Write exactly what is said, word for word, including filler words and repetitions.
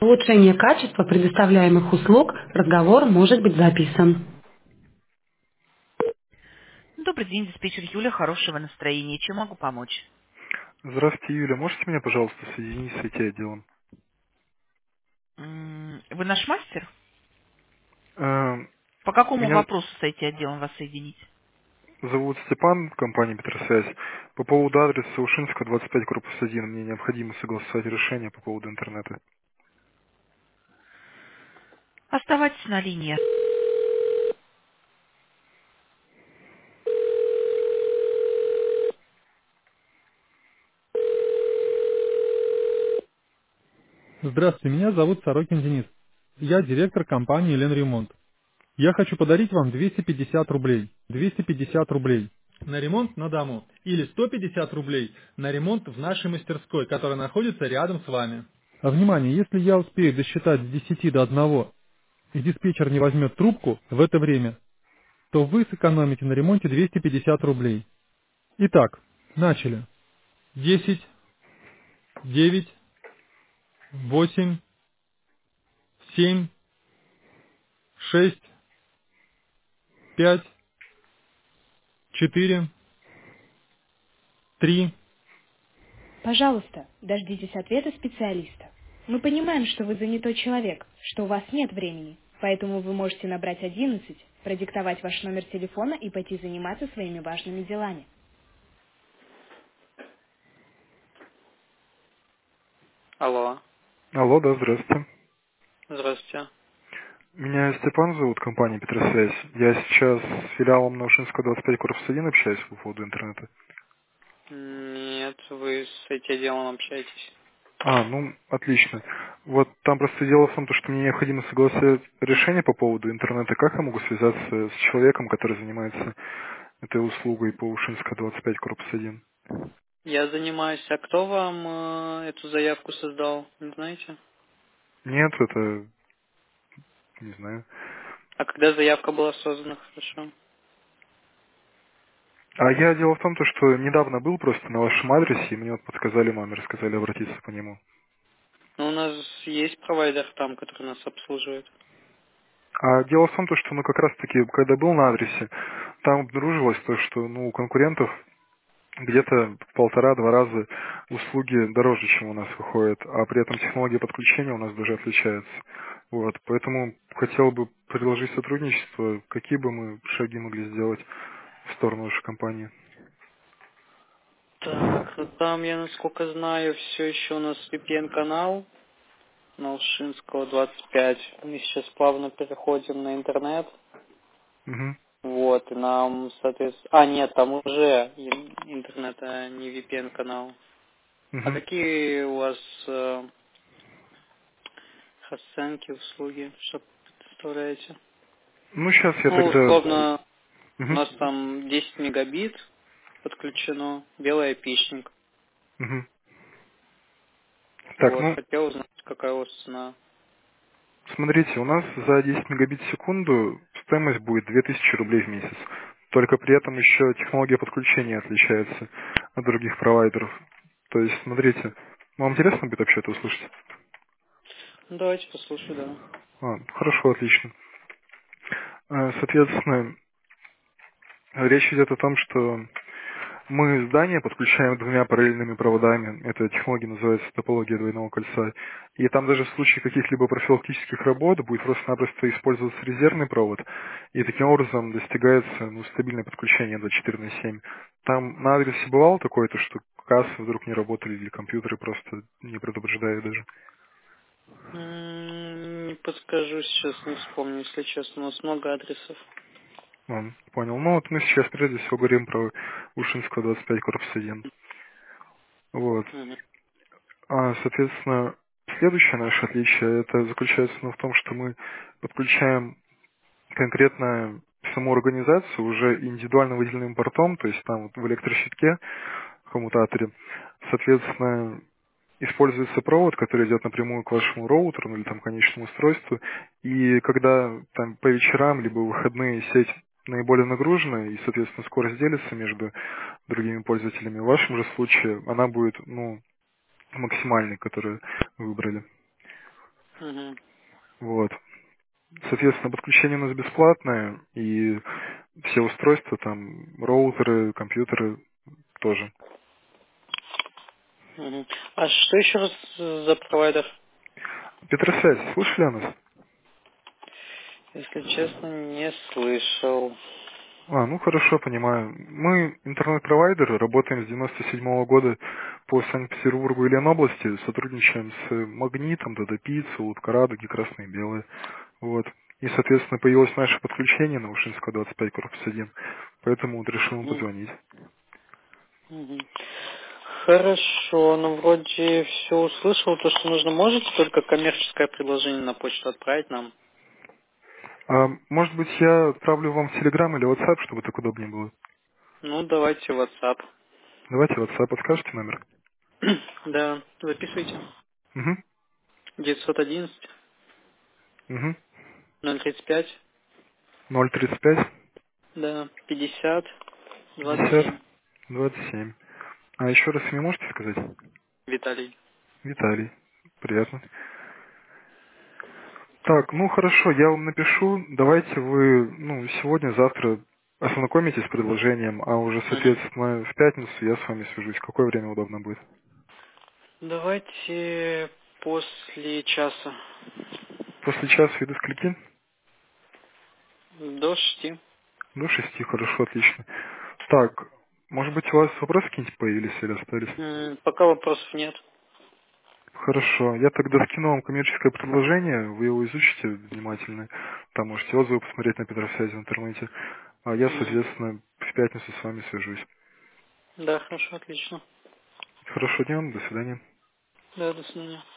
Улучшение качества предоставляемых услуг разговор может быть записан. Добрый день, диспетчер Юля, хорошего настроения. Чем могу помочь? Здравствуйте, Юля. Можете меня, пожалуйста, соединить с ай ти-отделом? М, Вы наш мастер? Э, По какому Меня вопросу с этим отделом вас соединить? зовут Степан, компания Петросвязь. По поводу адреса Ушинского, двадцать пять, корпус один, мне необходимо согласовать решение по поводу интернета. Оставайтесь на линии. Здравствуйте, меня зовут Сорокин Денис. Я директор компании «Ленремонт». Я хочу подарить вам двести пятьдесят рублей. двести пятьдесят рублей на ремонт на дому или сто пятьдесят рублей на ремонт в нашей мастерской, которая находится рядом с вами. А внимание, если я успею досчитать с десяти до одного и диспетчер не возьмет трубку в это время, то вы сэкономите на ремонте двести пятьдесят рублей. Итак, начали. десять, девять, восемь, семь, шесть, пять, четыре, три. Пожалуйста, дождитесь ответа специалиста. Мы понимаем, что вы занятой человек, что у вас нет времени, поэтому вы можете набрать одиннадцать, продиктовать ваш номер телефона и пойти заниматься своими важными делами. Алло, Алло, да, здравствуйте. здравствуйте. Меня Степан зовут, компания Петросвязь. Я сейчас с филиалом на Ушинского, двадцать пять, корпус один общаюсь по поводу интернета. Нет, вы с ай ти-отделом общаетесь. А, ну, отлично. Вот там просто дело в том, то, что мне необходимо согласовать решение по поводу интернета. Как я могу связаться с человеком, который занимается этой услугой по Ушинского, двадцать пять, корпус один? Я занимаюсь, а кто вам э, эту заявку создал, не знаете? Нет, это не знаю. А когда заявка была создана, хорошо? А я дело в том, то, что недавно был просто на вашем адресе, и мне вот подсказали номер, сказали обратиться по нему. Ну, у нас есть провайдер там, который нас обслуживает. А дело в том, то, что ну как раз таки, когда был на адресе, там обнаружилось то, что ну, у конкурентов где-то в полтора-два раза услуги дороже, чем у нас выходят, а при этом технология подключения у нас даже отличается. Вот, поэтому хотел бы предложить сотрудничество, какие бы мы шаги могли сделать в сторону вашей компании. Так, ну там, я насколько знаю, все еще у нас ви пи эн-канал. Наушинского двадцать пять. Мы сейчас плавно переходим на интернет. Угу, Вот, и нам, соответственно... А, нет, там уже ин- интернет, а не ви пи эн-канал. А угу. какие у вас э, расценки, услуги, что представляете? Ну, сейчас я Ну, тогда... условно, у Угу, нас там десять мегабит подключено, белый айпишник. угу. Так, Вот, ну, хотел узнать, какая у вас цена. смотрите, у нас за десять мегабит в секунду стоимость будет две тысячи рублей в месяц. Только при этом еще технология подключения отличается от других провайдеров. То есть, смотрите, вам интересно будет вообще это услышать? Ну, давайте послушаю, да. А, хорошо, отлично. Э, Соответственно, речь идет о том, что мы здание подключаем двумя параллельными проводами. Эта технология называется топология двойного кольца. И там даже в случае каких-либо профилактических работ будет просто-напросто использоваться резервный провод. И таким образом достигается ну, стабильное подключение двадцать четыре на семь. Там на адресе бывало такое, то, что кассы вдруг не работали или компьютеры просто не предупреждают даже. М, Не подскажу сейчас, не вспомню, если честно. У нас много адресов. А, понял. Ну вот мы сейчас прежде всего говорим про Ушинского двадцать пять, корпус один. Вот. Мгм. А, соответственно, следующее наше отличие это заключается ну, в том, что мы подключаем конкретно саму организацию уже индивидуально выделенным портом, то есть там вот в электрощитке, в коммутаторе, соответственно, используется провод, который идет напрямую к вашему роутеру ну, или там конечному устройству, и когда там по вечерам либо в выходные сеть наиболее нагружена и, соответственно, скорость делится между другими пользователями, в вашем же случае она будет, ну, максимальной, которую вы выбрали. Угу. Вот. Соответственно, подключение у нас бесплатное, и все устройства, там, роутеры, компьютеры тоже. Угу. А что еще раз за провайдер? Петросвязь, слышали о нас? Если честно, не слышал. А, ну хорошо, понимаю. Мы интернет-провайдеры, работаем с девяносто седьмого года по Санкт-Петербургу и Ленобласти, сотрудничаем с Магнитом, Додопицей, Луткарадо, Красные и Белые. Вот. И, соответственно, появилось наше подключение на Ушинского двадцать пять, корпус один. Поэтому вот решил вам Угу. позвонить. Угу. Хорошо, ну вроде все услышал, то, что нужно. Можете только коммерческое предложение на почту отправить нам? А, может быть, я отправлю вам в Telegram или WhatsApp, чтобы так удобнее было? Ну, давайте WhatsApp. Давайте WhatsApp, подскажете номер? Да, записывайте. Угу. девятьсот одиннадцать Угу. ноль тридцать пять, ноль тридцать пять да, пятьдесят двадцать пятьдесят семь. двадцать семь. А еще раз мне можете сказать? Виталий. Виталий. Приятно. Так, ну хорошо, я вам напишу. Давайте вы, ну, сегодня, завтра ознакомитесь с предложением, а уже, Мгм. соответственно, в пятницу я с вами свяжусь. Какое время удобно будет? Давайте после часа. После часа и до скольки? До шести. До шести, хорошо, отлично. Так, может быть, у вас вопросы какие-нибудь появились или остались? М, Пока вопросов нет. Хорошо, я тогда скину вам коммерческое предложение, вы его изучите внимательно, там можете отзывы посмотреть на Петросвязи в интернете, а я, Мгм. соответственно, в пятницу с вами свяжусь. Да, хорошо, отлично. Хорошего дня, до свидания. Да, до свидания.